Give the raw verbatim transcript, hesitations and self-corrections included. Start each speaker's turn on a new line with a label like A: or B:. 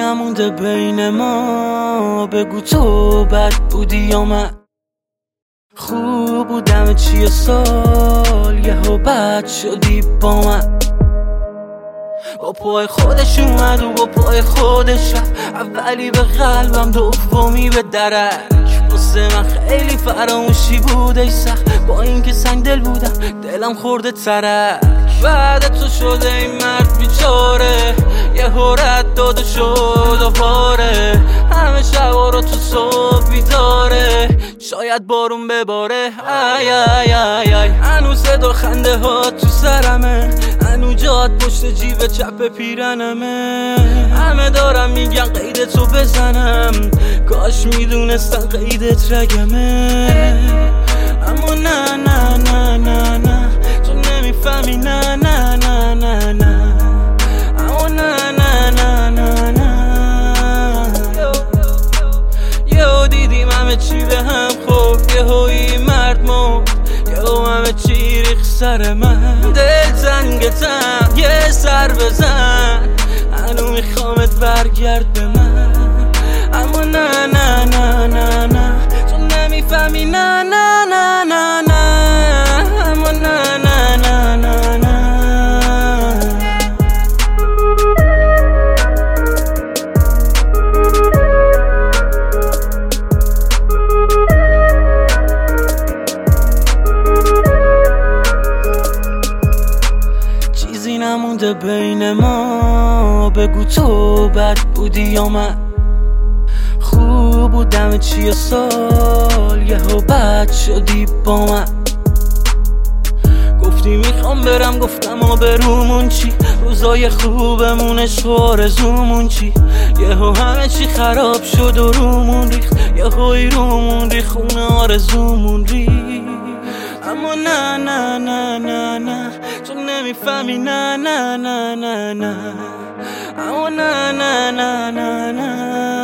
A: نمونده بین ما، بگو تو بد بودی یا من خوب بودم چیه سال یهو بد شدی با من. با پای خودش اومد و با پای خودش رفت، اولی به قلبم دومی به درک. واسه من خیلی فراموشی بوده سخت، با اینکه سنگ دل بودم دلم خورده ترک. بعد تو شده این مرد بیچاره، یه رد داده شد و پاره، همه شبا رو تو صبح بیداره، شاید بارون بباره. ای ای ای ای هنوز صدا خنده ها تو سرمه، هنوز جات پشت جیب چپ پیرنمه. همه دارم میگن قید تو بزنم، کاش میدونستن قیدت رگمه. اما نه نه نه نه نه تو نمیفهمی، نه نه نه نه نه اما نه نه نه نه نه یهو دیدیم همه چی به هم خورد، یهو این مرد مرد، یهو همه چی ریخ سر من. دل زنگتم یه سر بزن، هنو میخوامت برگرد به من. اما نه نه نه نه نه تو نمیفهمی، نه نه نه نه نه اما نه نه نه نه نه چیزی نمونده بین ما، بگو تو بد بودی یا من خوب بودم چیه سال یهو بد شدی با من. گفتی میخوام برم، گفتم آبرومون چی، روزای خوبمون عشق و آرزومون چی. یهو همه چی خراب شد و رومون ریخت، یهوی رومون ریخت، خونه آرزومون ریخت. اما نه نه نه نه نه تو نمیفهمی، نه نه نه نه نه اما نه نه نه نه نه